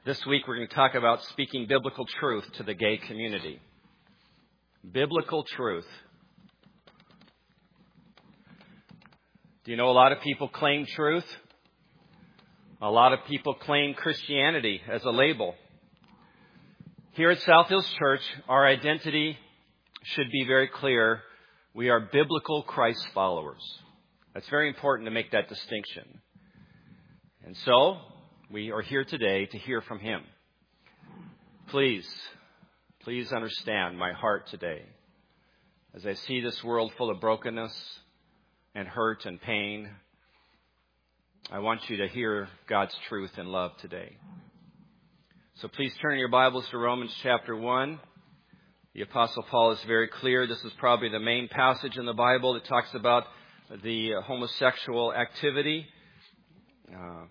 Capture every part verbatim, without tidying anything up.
This week we're going to talk about speaking biblical truth to the gay community. Biblical truth. Do you know a lot of people claim truth? A lot of people claim Christianity as a label. Here at South Hills Church, our identity should be very clear. We are biblical Christ followers. That's very important to make that distinction. And so, we are here today to hear from Him. Please, please understand my heart today. As I see this world full of brokenness and hurt and pain, I want you to hear God's truth and love today. So please turn your Bibles to Romans chapter one. The Apostle Paul is very clear. This is probably the main passage in the Bible that talks about the homosexual activity. Uh,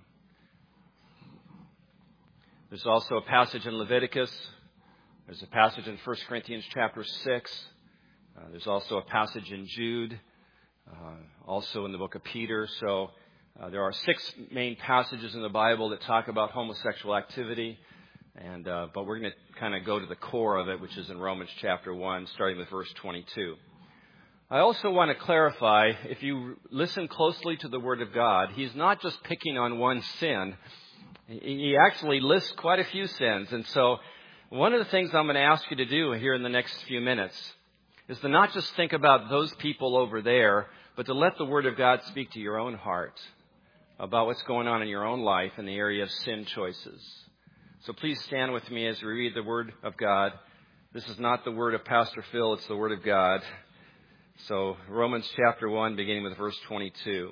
there's also a passage in Leviticus. There's a passage in First Corinthians chapter six. Uh, there's also a passage in Jude, uh, also in the book of Peter. So uh, there are six main passages in the Bible that talk about homosexual activity. And uh, but we're going to kind of go to the core of it, which is in Romans chapter one, starting with verse twenty-two. I also want to clarify, if you listen closely to the Word of God, He's not just picking on one sin. He actually lists quite a few sins. And so one of the things I'm going to ask you to do here in the next few minutes is to not just think about those people over there, but to let the Word of God speak to your own heart about what's going on in your own life in the area of sin choices. So please stand with me as we read the Word of God. This is not the word of Pastor Phil, it's the Word of God. So Romans chapter one, beginning with verse twenty-two.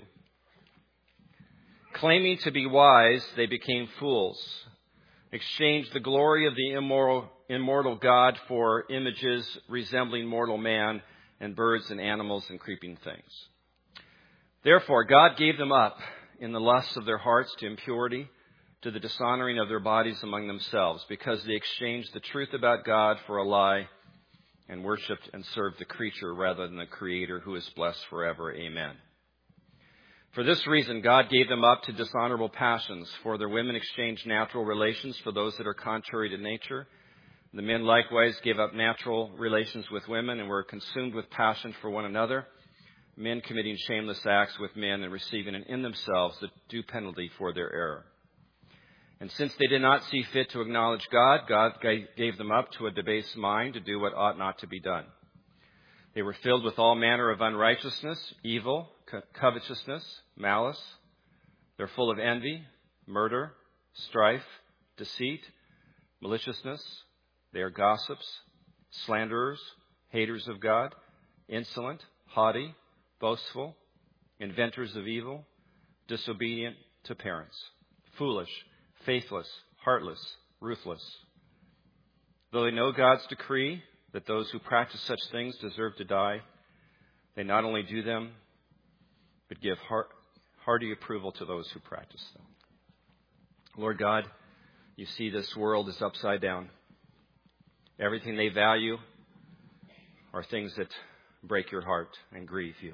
Claiming to be wise, they became fools, exchanged the glory of the immoral, immortal God for images resembling mortal man and birds and animals and creeping things. Therefore, God gave them up in the lusts of their hearts to impurity, to the dishonoring of their bodies among themselves, because they exchanged the truth about God for a lie and worshipped and served the creature rather than the Creator, who is blessed forever. Amen. For this reason, God gave them up to dishonorable passions, for their women exchanged natural relations for those that are contrary to nature. The men likewise gave up natural relations with women and were consumed with passion for one another, men committing shameless acts with men and receiving in themselves the due penalty for their error. And since they did not see fit to acknowledge God, God gave them up to a debased mind to do what ought not to be done. They were filled with all manner of unrighteousness, evil, co- covetousness, malice. They're full of envy, murder, strife, deceit, maliciousness. They are gossips, slanderers, haters of God, insolent, haughty, boastful, inventors of evil, disobedient to parents, foolish, faithless, heartless, ruthless. Though they know God's decree that those who practice such things deserve to die, they not only do them, but give heart, hearty approval to those who practice them. Lord God, you see this world is upside down. Everything they value are things that break your heart and grieve you.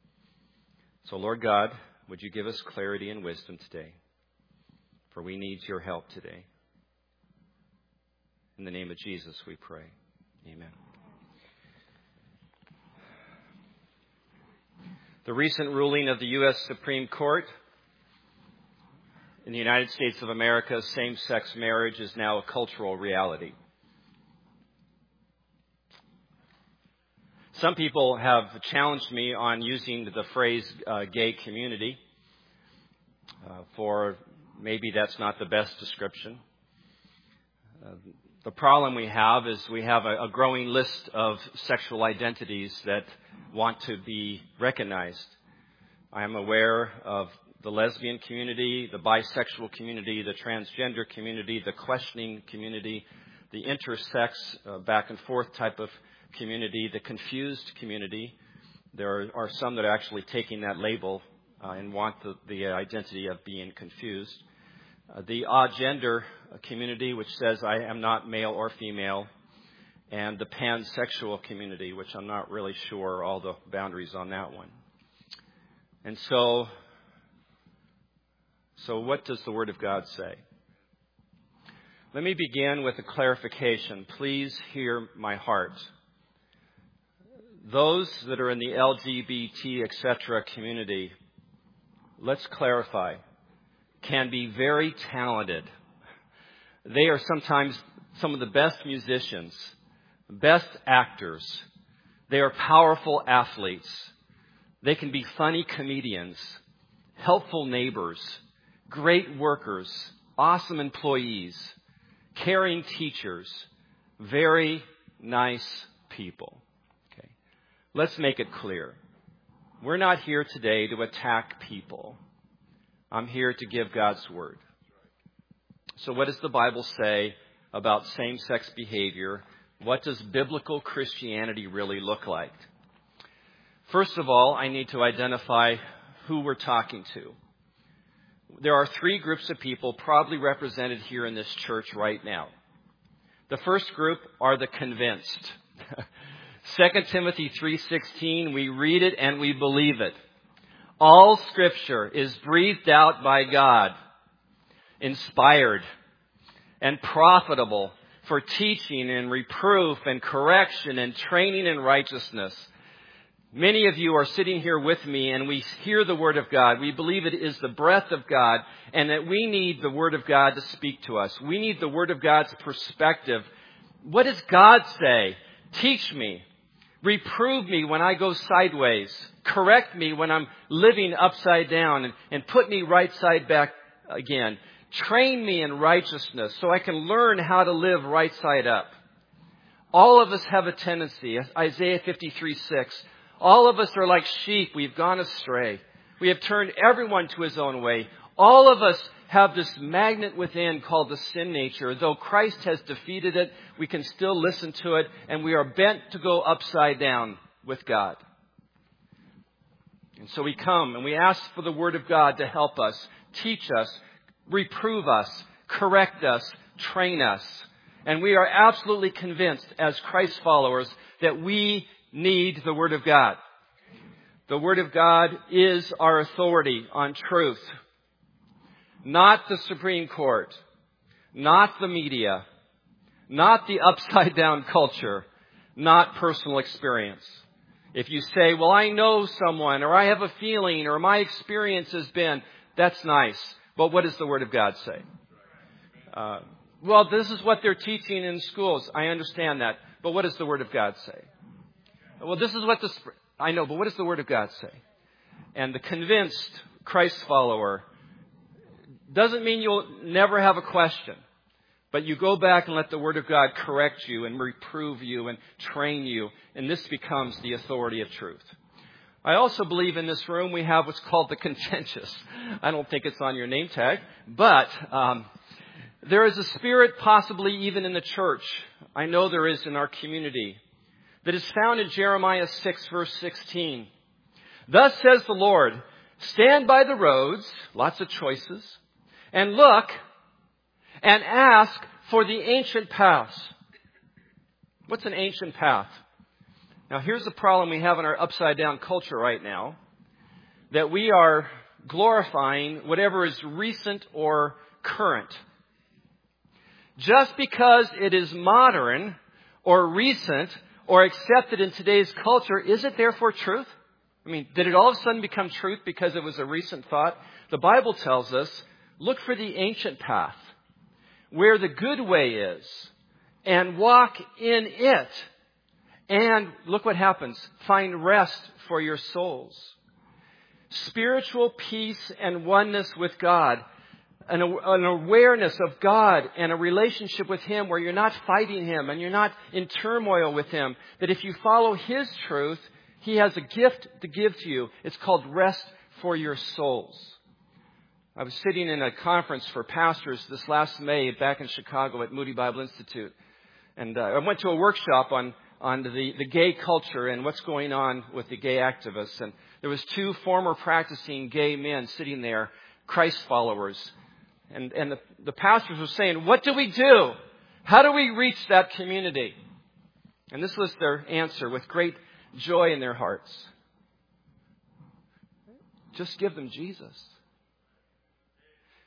So, Lord God, would you give us clarity and wisdom today? For we need your help today. In the name of Jesus, we pray. Amen. The recent ruling of the U S Supreme Court in the United States of America, same-sex marriage is now a cultural reality. Some people have challenged me on using the phrase uh, gay community, uh, for maybe that's not the best description. Uh, the problem we have is we have a, a growing list of sexual identities that want to be recognized. I am aware of the lesbian community, the bisexual community, the transgender community, the questioning community, the intersex, uh, back and forth type of community, the confused community. There are, are some that are actually taking that label uh, and want the, the identity of being confused. Uh, the odd gender community, which says I am not male or female, and the pansexual community, which I'm not really sure all the boundaries on that one. And so, so what does the Word of God say? Let me begin with a clarification. Please hear my heart. Those that are in the L G B T, et cetera community, let's clarify, can be very talented. They are sometimes some of the best musicians, best actors. They are powerful athletes. They can be funny comedians, helpful neighbors, great workers, awesome employees, caring teachers, very nice people. Okay. Let's make it clear. We're not here today to attack people. I'm here to give God's word. So what does the Bible say about same-sex behavior? What does biblical Christianity really look like? First of all, I need to identify who we're talking to. There are three groups of people probably represented here in this church right now. The first group are the convinced. Second Timothy three sixteen, we read it and we believe it. All Scripture is breathed out by God, inspired and profitable for teaching and reproof and correction and training in righteousness. Many of you are sitting here with me and we hear the Word of God. We believe it is the breath of God and that we need the Word of God to speak to us. We need the Word of God's perspective. What does God say? Teach me. Reprove me when I go sideways. Correct me when I'm living upside down and, and put me right side back again. Train me in righteousness so I can learn how to live right side up. All of us have a tendency, Isaiah fifty-three six, all of us are like sheep. We've gone astray. We have turned everyone to his own way. All of us have this magnet within called the sin nature. Though Christ has defeated it, we can still listen to it, and we are bent to go upside down with God. And so we come and we ask for the Word of God to help us, teach us, reprove us, correct us, train us. And we are absolutely convinced as Christ followers that we need the Word of God. The Word of God is our authority on truth. Not the Supreme Court, not the media, not the upside down culture, not personal experience. If you say, well, I know someone, or I have a feeling, or my experience has been, that's nice. But what does the Word of God say? Uh, well, this is what they're teaching in schools. I understand that. But what does the Word of God say? Well, this is what the... I know, but what does the Word of God say? And the convinced Christ follower doesn't mean you'll never have a question. But you go back and let the Word of God correct you and reprove you and train you. And this becomes the authority of truth. I also believe in this room we have what's called the contentious. I don't think it's on your name tag. But um, there is a spirit possibly even in the church. I know there is in our community. That is found in Jeremiah six verse sixteen. Thus says the Lord, stand by the roads, lots of choices, and look and ask for the ancient paths. What's an ancient path? Now here's the problem we have in our upside down culture right now. That we are glorifying whatever is recent or current. Just because it is modern or recent or accepted in today's culture, is it therefore truth? I mean, did it all of a sudden become truth because it was a recent thought? The Bible tells us, look for the ancient path, where the good way is, and walk in it. And look what happens. Find rest for your souls. Spiritual peace and oneness with God. An, an awareness of God and a relationship with Him where you're not fighting Him and you're not in turmoil with Him. That if you follow His truth, He has a gift to give to you. It's called rest for your souls. I was sitting in a conference for pastors this last May back in Chicago at Moody Bible Institute. And uh, I went to a workshop on, on the, the gay culture and what's going on with the gay activists. And there was two former practicing gay men sitting there, Christ followers. And, and the, the pastors were saying, what do we do? How do we reach that community? And this was their answer with great joy in their hearts. Just give them Jesus.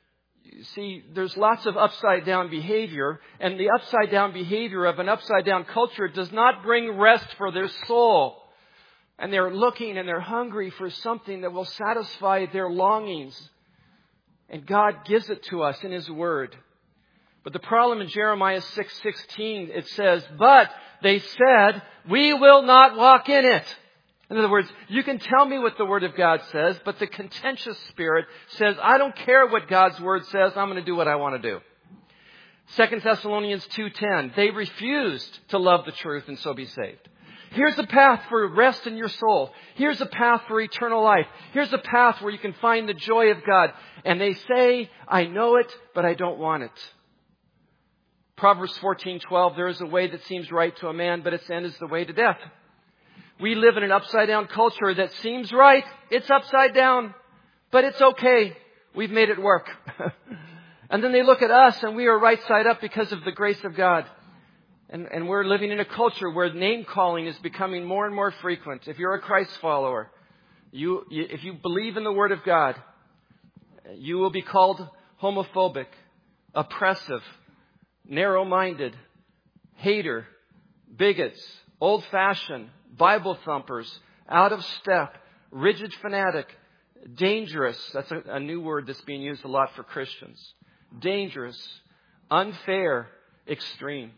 see, there's lots of upside down behavior, and the upside down behavior of an upside down culture does not bring rest for their soul. And they're looking and they're hungry for something that will satisfy their longings. And God gives it to us in His Word. But the problem in Jeremiah six sixteen, it says, but they said, we will not walk in it. In other words, you can tell me what the Word of God says, but the contentious spirit says, I don't care what God's Word says, I'm going to do what I want to do. Second Thessalonians two ten, they refused to love the truth and so be saved. Here's a path for rest in your soul. Here's a path for eternal life. Here's a path where you can find the joy of God. And they say, I know it, but I don't want it. Proverbs fourteen twelve, there is a way that seems right to a man, but its end is the way to death. We live in an upside down culture that seems right. It's upside down, but it's okay. We've made it work. And then they look at us and we are right side up because of the grace of God. And, and we're living in a culture where name calling is becoming more and more frequent. If you're a Christ follower, you, you if you believe in the Word of God, you will be called homophobic, oppressive, narrow-minded, hater, bigots, old-fashioned, Bible thumpers, out of step, rigid fanatic, dangerous. That's a, a new word that's being used a lot for Christians. Dangerous, unfair, extreme.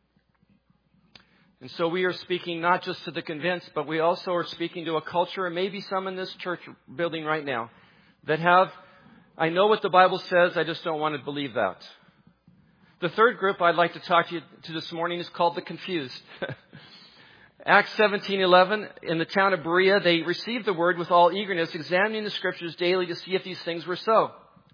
And so we are speaking not just to the convinced, but we also are speaking to a culture, and maybe some in this church building right now, that have, I know what the Bible says, I just don't want to believe that. The third group I'd like to talk to you to this morning is called the confused. Acts seventeen eleven, in the town of Berea, they received the word with all eagerness, examining the Scriptures daily to see if these things were so.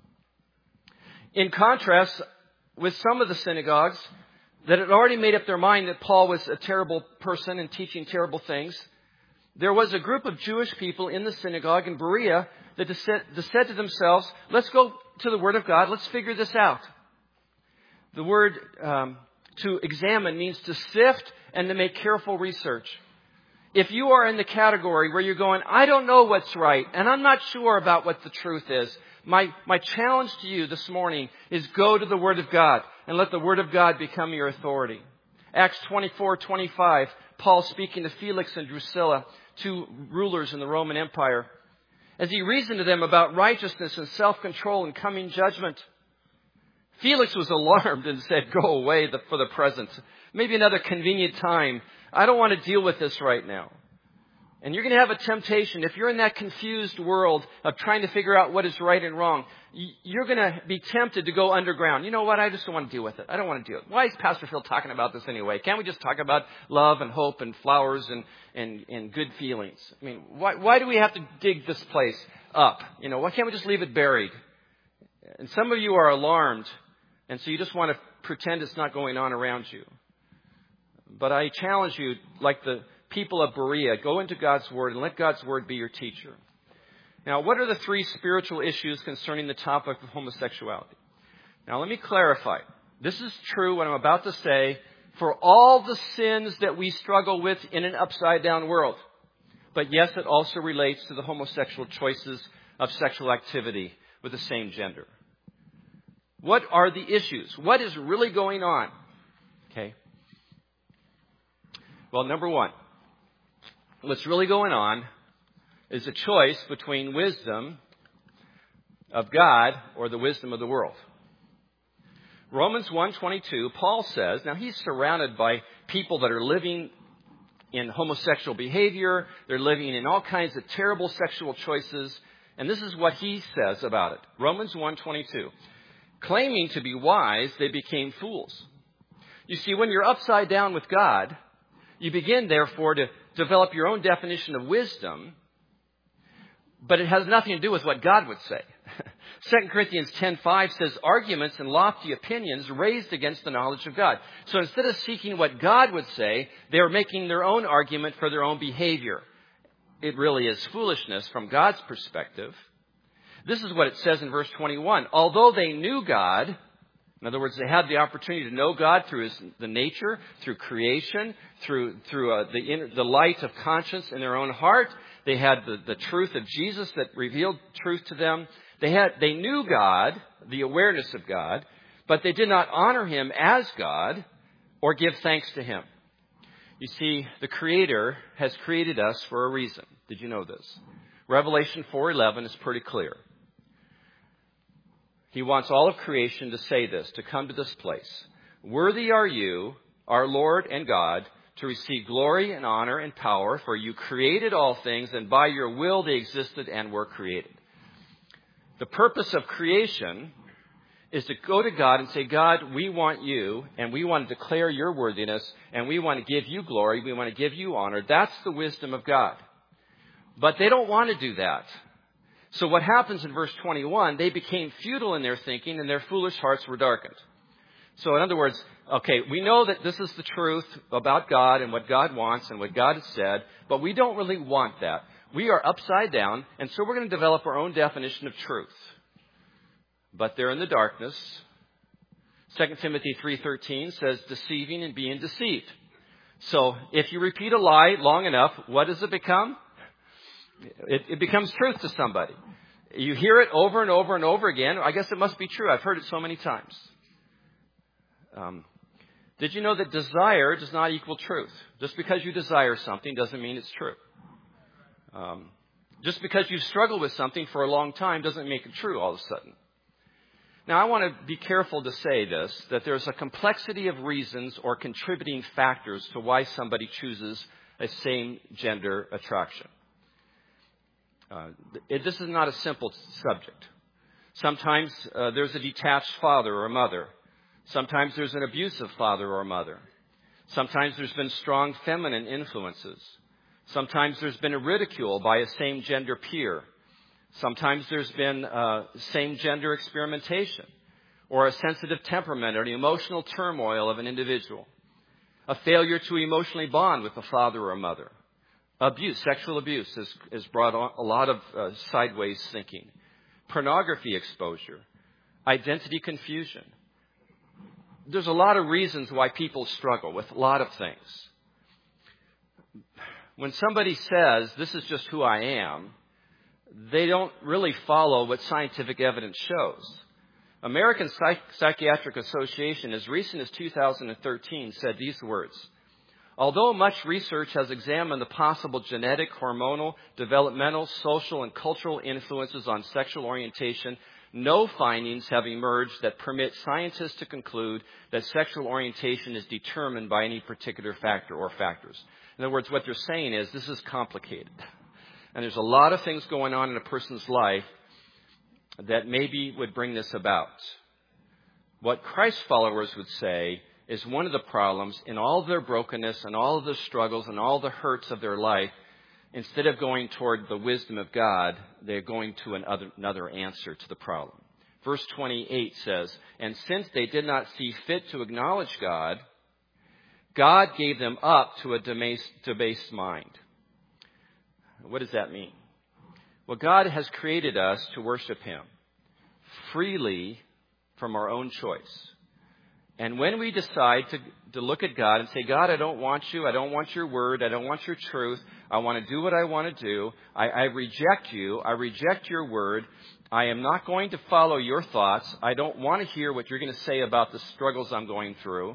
In contrast with some of the synagogues that had already made up their mind that Paul was a terrible person and teaching terrible things, there was a group of Jewish people in the synagogue in Berea that said to themselves, let's go to the Word of God, let's figure this out. The word um, to examine means to sift and to make careful research. If you are in the category where you're going, I don't know what's right, and I'm not sure about what the truth is, my, my challenge to you this morning is go to the Word of God and let the Word of God become your authority. Acts twenty-four twenty-five, Paul speaking to Felix and Drusilla, two rulers in the Roman Empire, as he reasoned to them about righteousness and self-control and coming judgment. Felix was alarmed and said, go away for the present. Maybe another convenient time. I don't want to deal with this right now. And you're going to have a temptation. If you're in that confused world of trying to figure out what is right and wrong, you're going to be tempted to go underground. You know what? I just don't want to deal with it. I don't want to deal with it. Why is Pastor Phil talking about this anyway? Can't we just talk about love and hope and flowers and, and, and good feelings? I mean, why, why do we have to dig this place up? You know, why can't we just leave it buried? And some of you are alarmed. And so you just want to pretend it's not going on around you. But I challenge you, like the people of Berea, go into God's Word and let God's Word be your teacher. Now, what are the three spiritual issues concerning the topic of homosexuality? Now, let me clarify. This is true, what I'm about to say, for all the sins that we struggle with in an upside-down world. But yes, it also relates to the homosexual choices of sexual activity with the same gender. What are the issues? What is really going on? Okay. Well, number one, what's really going on is a choice between wisdom of God or the wisdom of the world. Romans one twenty-two, Paul says, now he's surrounded by people that are living in homosexual behavior. They're living in all kinds of terrible sexual choices. And this is what he says about it. Romans one twenty-two. Claiming to be wise, they became fools. You see, when you're upside down with God, you begin, therefore, to develop your own definition of wisdom, but it has nothing to do with what God would say. Second Corinthians ten five says, arguments and lofty opinions raised against the knowledge of God. So instead of seeking what God would say, they are making their own argument for their own behavior. It really is foolishness from God's perspective. This is what it says in verse twenty-one. Although they knew God, in other words, they had the opportunity to know God through his, the nature, through creation, through through uh, the inner, the light of conscience in their own heart. They had the, the truth of Jesus that revealed truth to them. They had, they knew God, the awareness of God, but they did not honor Him as God or give thanks to Him. You see, the Creator has created us for a reason. Did you know this? Revelation four eleven is pretty clear. He wants all of creation to say this, to come to this place. Worthy are you, our Lord and God, to receive glory and honor and power, for you created all things, and by your will they existed and were created. The purpose of creation is to go to God and say, God, we want you, and we want to declare your worthiness, and we want to give you glory, we want to give you honor. That's the wisdom of God. But they don't want to do that. So what happens in verse twenty-one, they became futile in their thinking, and their foolish hearts were darkened. So in other words, okay, we know that this is the truth about God and what God wants and what God has said, but we don't really want that. We are upside down, and so we're going to develop our own definition of truth. But they're in the darkness. Second Timothy three thirteen says, deceiving and being deceived. So if you repeat a lie long enough, what does it become? It, it becomes truth to somebody. You hear it over and over and over again. I guess it must be true. I've heard it so many times. Um, did you know that desire does not equal truth? Just because you desire something doesn't mean it's true. Um, just because you've struggled with something for a long time doesn't make it true all of a sudden. Now, I want to be careful to say this, that there's a complexity of reasons or contributing factors to why somebody chooses a same-gender attraction. Uh, it, this is not a simple subject. Sometimes uh, there's a detached father or mother. Sometimes there's an abusive father or mother. Sometimes there's been strong feminine influences. Sometimes there's been a ridicule by a same-gender peer. Sometimes there's been uh, same-gender experimentation or a sensitive temperament or the emotional turmoil of an individual. A failure to emotionally bond with a father or a mother. Abuse, sexual abuse has, has brought on a lot of uh, sideways thinking. Pornography exposure. Identity confusion. There's a lot of reasons why people struggle with a lot of things. When somebody says, this is just who I am, they don't really follow what scientific evidence shows. American Psych- Psychiatric Association, as recent as two thousand thirteen, said these words. Although much research has examined the possible genetic, hormonal, developmental, social, and cultural influences on sexual orientation, no findings have emerged that permit scientists to conclude that sexual orientation is determined by any particular factor or factors. In other words, what they're saying is this is complicated. And there's a lot of things going on in a person's life that maybe would bring this about. What Christ followers would say is one of the problems in all of their brokenness and all of the struggles and all the hurts of their life, instead of going toward the wisdom of God, they're going to another, another answer to the problem. Verse twenty-eight says, and since they did not see fit to acknowledge God, God gave them up to a debased, debased mind. What does that mean? Well, God has created us to worship Him freely from our own choice. And when we decide to, to look at God and say, God, I don't want you. I don't want your word. I don't want your truth. I want to do what I want to do. I, I reject you. I reject your word. I am not going to follow your thoughts. I don't want to hear what you're going to say about the struggles I'm going through.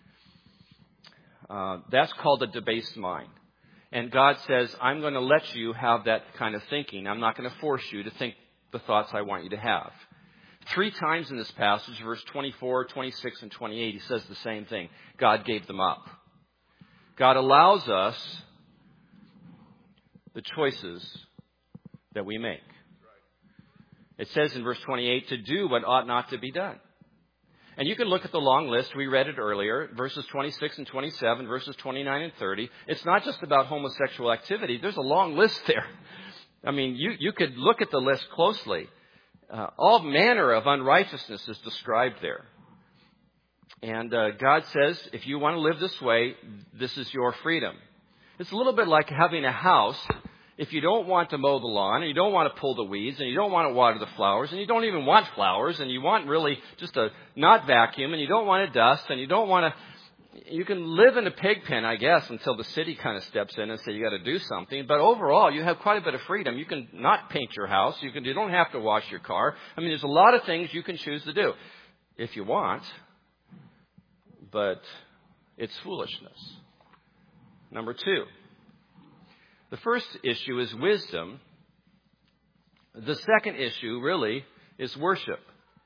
Uh, that's called a debased mind. And God says, I'm going to let you have that kind of thinking. I'm not going to force you to think the thoughts I want you to have. Three times in this passage, verse twenty-four, twenty-six, and twenty-eight, he says the same thing. God gave them up. God allows us the choices that we make. It says in verse twenty-eight, to do what ought not to be done. And you can look at the long list. We read it earlier, verses twenty-six and twenty-seven, verses twenty-nine and thirty. It's not just about homosexual activity. There's a long list there. I mean, you, you could look at the list closely. Uh, all manner of unrighteousness is described there. And uh, God says, if you want to live this way, this is your freedom. It's a little bit like having a house. If you don't want to mow the lawn, and you don't want to pull the weeds, and you don't want to water the flowers, and you don't even want flowers, and you want really just to not vacuum, and you don't want to dust, and you don't want you can live in a pig pen, I guess, until the city kind of steps in and say you got to do something. But overall, you have quite a bit of freedom. You can not paint your house. You can. You don't have to wash your car. I mean, there's a lot of things you can choose to do if you want. But it's foolishness. Number two. The first issue is wisdom. The second issue, really, is worship.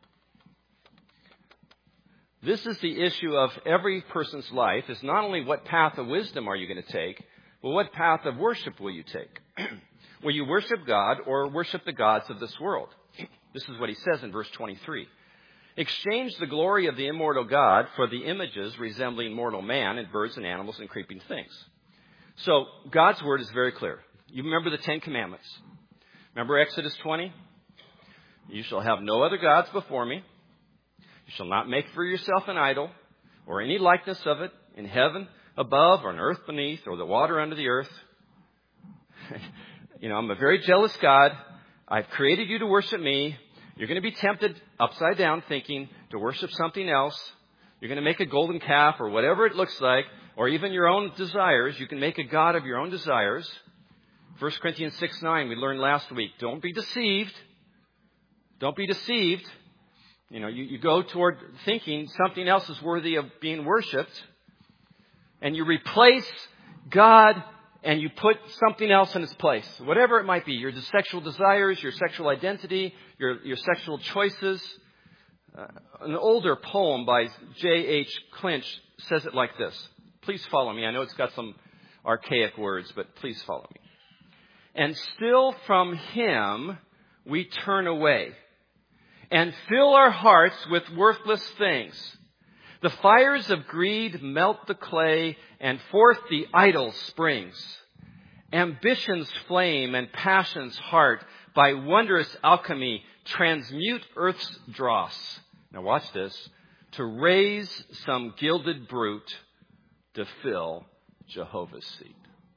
This is the issue of every person's life, is not only what path of wisdom are you going to take, but what path of worship will you take? Will you worship God or worship the gods of this world? This is what he says in verse twenty-three. Exchange the glory of the immortal God for the images resembling mortal man and birds and animals and creeping things. So God's word is very clear. You remember the Ten Commandments. Remember Exodus twenty? You shall have no other gods before me. You shall not make for yourself an idol or any likeness of it in heaven above or on earth beneath or the water under the earth. You know, I'm a very jealous God. I've created you to worship me. You're going to be tempted upside down thinking to worship something else. You're going to make a golden calf or whatever it looks like, or even your own desires. You can make a god of your own desires. First Corinthians six nine, we learned last week. Don't be deceived. Don't be deceived. You know, you, you go toward thinking something else is worthy of being worshipped, and you replace God and you put something else in its place. Whatever it might be, your sexual desires, your sexual identity, your, your sexual choices. Uh, an older poem by J H Clinch says it like this. Please follow me. I know it's got some archaic words, but please follow me. And still from him we turn away and fill our hearts with worthless things. The fires of greed melt the clay, and forth the idol springs. Ambition's flame and passion's heart by wondrous alchemy transmute earth's dross. Now watch this. To raise some gilded brute to fill Jehovah's seat.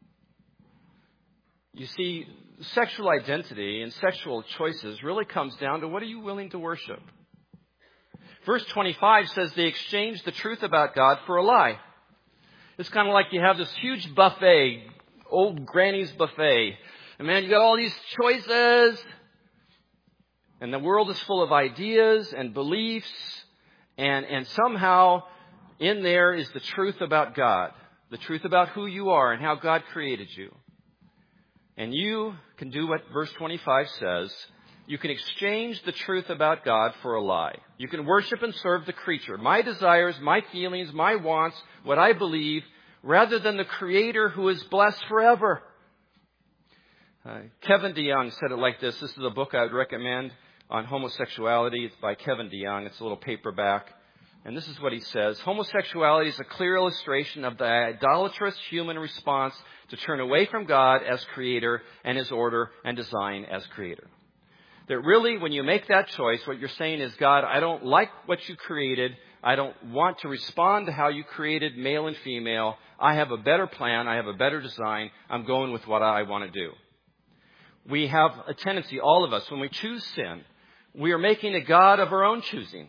You see, sexual identity and sexual choices really comes down to what are you willing to worship? Verse twenty-five says they exchanged the truth about God for a lie. It's kind of like you have this huge buffet, old granny's buffet. And man, you got all these choices. And the world is full of ideas and beliefs. And, and somehow in there is the truth about God. The truth about who you are and how God created you. And you can do what verse twenty-five says. You can exchange the truth about God for a lie. You can worship and serve the creature, my desires, my feelings, my wants, what I believe, rather than the Creator who is blessed forever. Uh, Kevin DeYoung said it like this. This is a book I would recommend on homosexuality. It's by Kevin DeYoung. It's a little paperback. And this is what he says. Homosexuality is a clear illustration of the idolatrous human response to turn away from God as Creator and His order and design as Creator. That really, when you make that choice, what you're saying is, God, I don't like what you created. I don't want to respond to how you created male and female. I have a better plan. I have a better design. I'm going with what I want to do. We have a tendency, all of us, when we choose sin, we are making a God of our own choosing.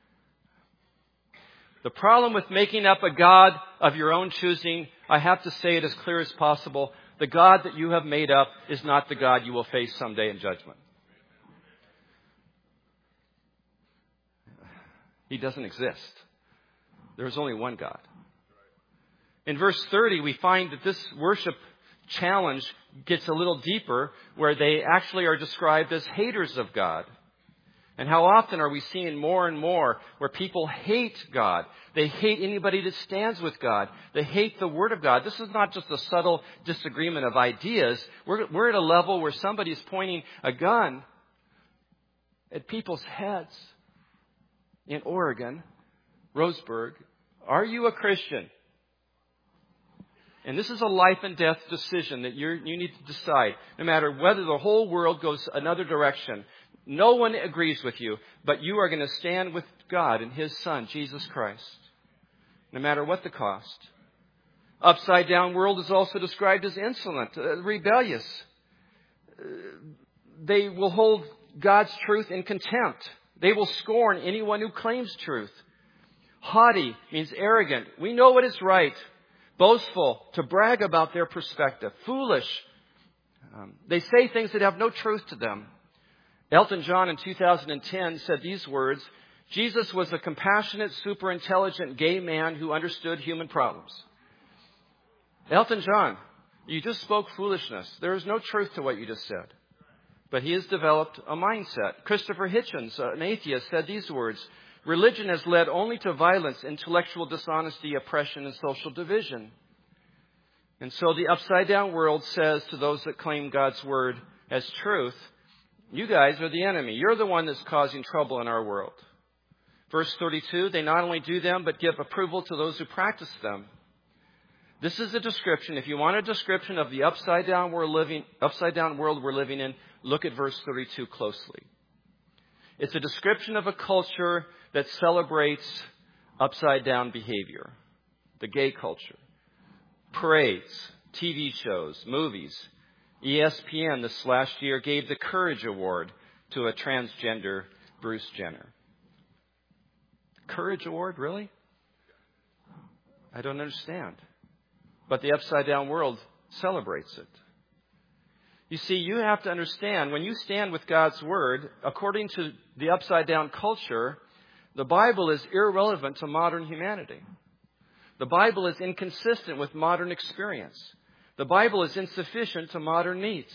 The problem with making up a God of your own choosing, I have to say it as clear as possible. The God that you have made up is not the God you will face someday in judgment. He doesn't exist. There is only one God. In verse thirty, we find that this worship challenge gets a little deeper, where they actually are described as haters of God. And how often are we seeing more and more where people hate God? They hate anybody that stands with God. They hate the Word of God. This is not just a subtle disagreement of ideas. We're, we're at a level where somebody is pointing a gun at people's heads. In Oregon, Roseburg, are you a Christian? And this is a life and death decision that you're, you need to decide. No matter whether the whole world goes another direction. No one agrees with you, but you are going to stand with God and His Son, Jesus Christ. No matter what the cost. Upside down world is also described as insolent, uh, rebellious. Uh, they will hold God's truth in contempt. They will scorn anyone who claims truth. Haughty means arrogant. We know what is right. Boastful, to brag about their perspective. Foolish. Um, they say things that have no truth to them. Elton John in two thousand ten said these words, Jesus was a compassionate, super intelligent gay man who understood human problems. Elton John, you just spoke foolishness. There is no truth to what you just said. But he has developed a mindset. Christopher Hitchens, an atheist, said these words, religion has led only to violence, intellectual dishonesty, oppression, and social division. And so the upside-down world says to those that claim God's word as truth, you guys are the enemy. You're the one that's causing trouble in our world. Verse thirty-two, they not only do them, but give approval to those who practice them. This is a description. If you want a description of the upside-down we're living, upside-down world we're living in, look at verse thirty-two closely. It's a description of a culture that celebrates upside-down behavior. The gay culture. Parades, T V shows, movies. E S P N this last year gave the Courage Award to a transgender Bruce Jenner. Courage Award, really? I don't understand. But the upside-down world celebrates it. You see, you have to understand, when you stand with God's word, according to the upside-down culture, the Bible is irrelevant to modern humanity. The Bible is inconsistent with modern experience. The Bible is insufficient to modern needs.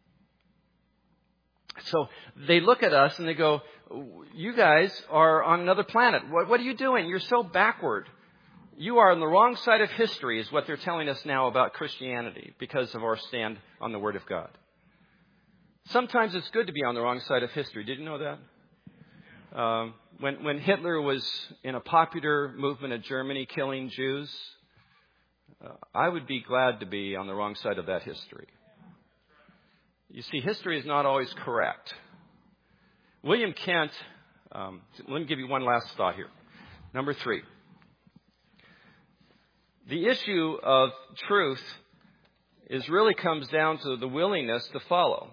So they look at us and they go, you guys are on another planet. What, what are you doing? You're so backward. You are on the wrong side of history is what they're telling us now about Christianity because of our stand on the Word of God. Sometimes it's good to be on the wrong side of history. Did you know that? Um, when, when Hitler was in a popular movement of Germany killing Jews, uh, I would be glad to be on the wrong side of that history. You see, history is not always correct. William Kent, um, let me give you one last thought here. Number three. The issue of truth is really comes down to the willingness to follow.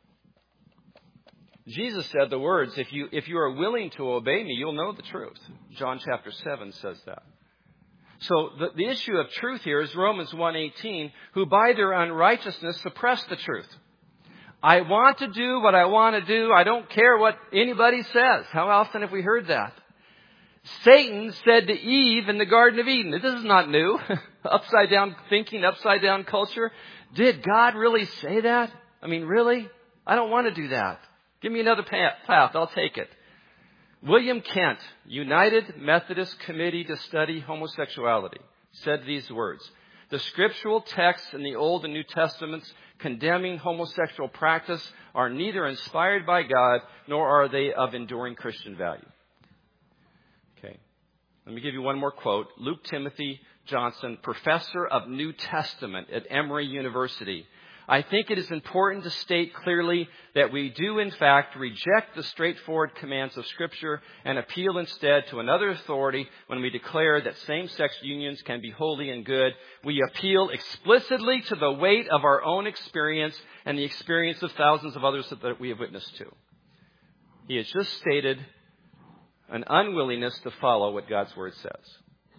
Jesus said the words, if you, if you are willing to obey me, you'll know the truth. John chapter seven says that. So the, the issue of truth here is Romans one eighteen, who by their unrighteousness suppress the truth. I want to do what I want to do. I don't care what anybody says. How often have we heard that? Satan said to Eve in the Garden of Eden, this is not new. Upside down thinking, upside down culture. Did God really say that? I mean, really? I don't want to do that. Give me another path. I'll take it. William Kent, United Methodist Committee to Study Homosexuality, said these words. The scriptural texts in the Old and New Testaments condemning homosexual practice are neither inspired by God nor are they of enduring Christian value. Okay. Let me give you one more quote. Luke Timothy Johnson, professor of New Testament at Emory University. I think it is important to state clearly that we do in fact reject the straightforward commands of Scripture and appeal instead to another authority when we declare that same-sex unions can be holy and good. We appeal explicitly to the weight of our own experience and the experience of thousands of others that we have witnessed to. He has just stated an unwillingness to follow what God's Word says.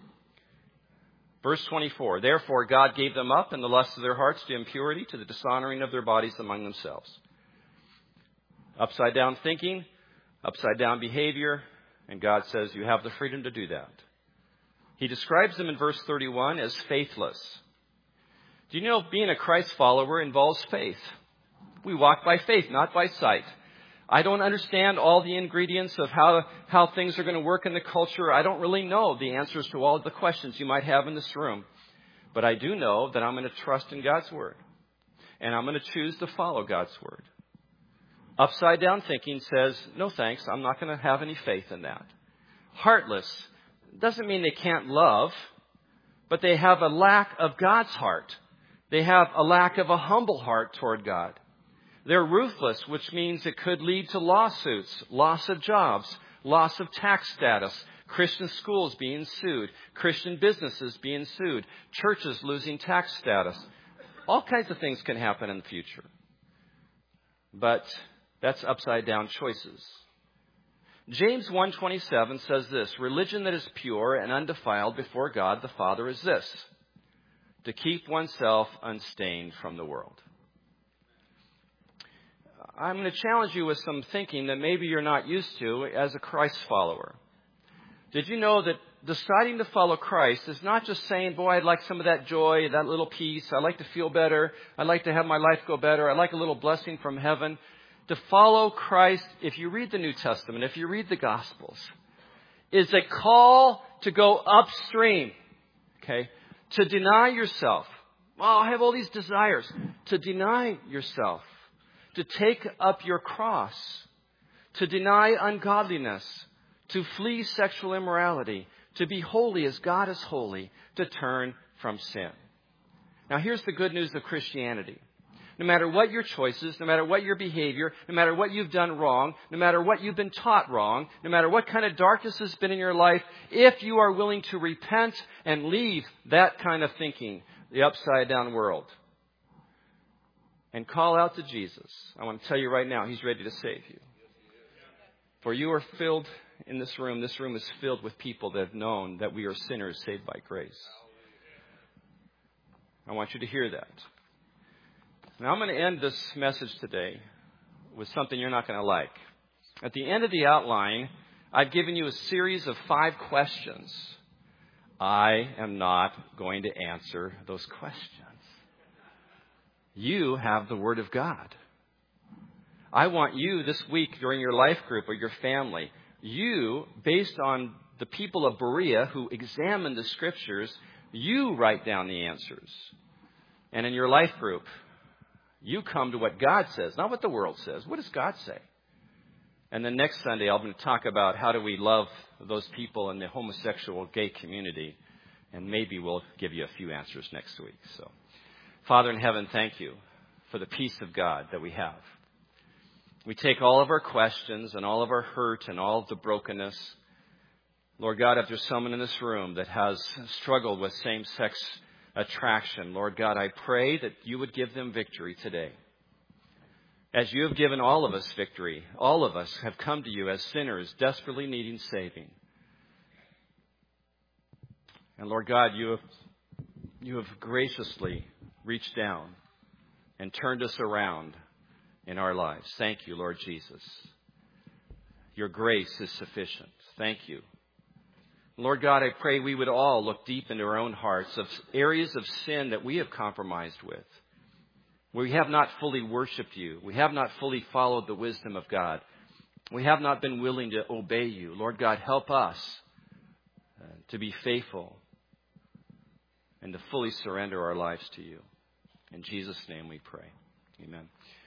Verse twenty-four, therefore God gave them up in the lust of their hearts to impurity, to the dishonoring of their bodies among themselves. Upside down thinking, upside down behavior, and God says you have the freedom to do that. He describes them in verse thirty-one as faithless. Do you know being a Christ follower involves faith? We walk by faith, not by sight. I don't understand all the ingredients of how, how things are going to work in the culture. I don't really know the answers to all of the questions you might have in this room. But I do know that I'm going to trust in God's Word. And I'm going to choose to follow God's Word. Upside down thinking says, no thanks, I'm not going to have any faith in that. Heartless doesn't mean they can't love, but they have a lack of God's heart. They have a lack of a humble heart toward God. They're ruthless, which means it could lead to lawsuits, loss of jobs, loss of tax status, Christian schools being sued, Christian businesses being sued, churches losing tax status. All kinds of things can happen in the future. But that's upside down choices. James one twenty-seven says this, religion that is pure and undefiled before God the Father is this, to keep oneself unstained from the world. I'm going to challenge you with some thinking that maybe you're not used to as a Christ follower. Did you know that deciding to follow Christ is not just saying, boy, I'd like some of that joy, that little peace. I'd like to feel better. I'd like to have my life go better. I'd like a little blessing from heaven. To follow Christ, if you read the New Testament, if you read the Gospels, is a call to go upstream, okay? To deny yourself. Well, I have all these desires. To deny yourself. To take up your cross. To deny ungodliness. To flee sexual immorality. To be holy as God is holy. To turn from sin. Now, here's the good news of Christianity. No matter what your choices, no matter what your behavior, no matter what you've done wrong, no matter what you've been taught wrong, no matter what kind of darkness has been in your life, if you are willing to repent and leave that kind of thinking, the upside down world, and call out to Jesus, I want to tell you right now, He's ready to save you. For you are filled in this room, this room is filled with people that have known that we are sinners saved by grace. I want you to hear that. Now, I'm going to end this message today with something you're not going to like. At the end of the outline, I've given you a series of five questions. I am not going to answer those questions. You have the Word of God. I want you this week during your life group or your family, you, based on the people of Berea who examined the Scriptures, you write down the answers. And in your life group, you come to what God says, not what the world says. What does God say? And then next Sunday, I'm going to talk about how do we love those people in the homosexual gay community. And maybe we'll give you a few answers next week. So, Father in heaven, thank you for the peace of God that we have. We take all of our questions and all of our hurt and all of the brokenness. Lord God, if there's someone in this room that has struggled with same-sex attraction, Lord God, I pray that you would give them victory today. As you have given all of us victory, all of us have come to you as sinners desperately needing saving. And Lord God, you have, you have graciously reached down and turned us around in our lives. Thank you, Lord Jesus. Your grace is sufficient. Thank you. Lord God, I pray we would all look deep into our own hearts of areas of sin that we have compromised with. Where we have not fully worshiped you. We have not fully followed the wisdom of God. We have not been willing to obey you. Lord God, help us uh, to be faithful and to fully surrender our lives to you. In Jesus' name we pray. Amen.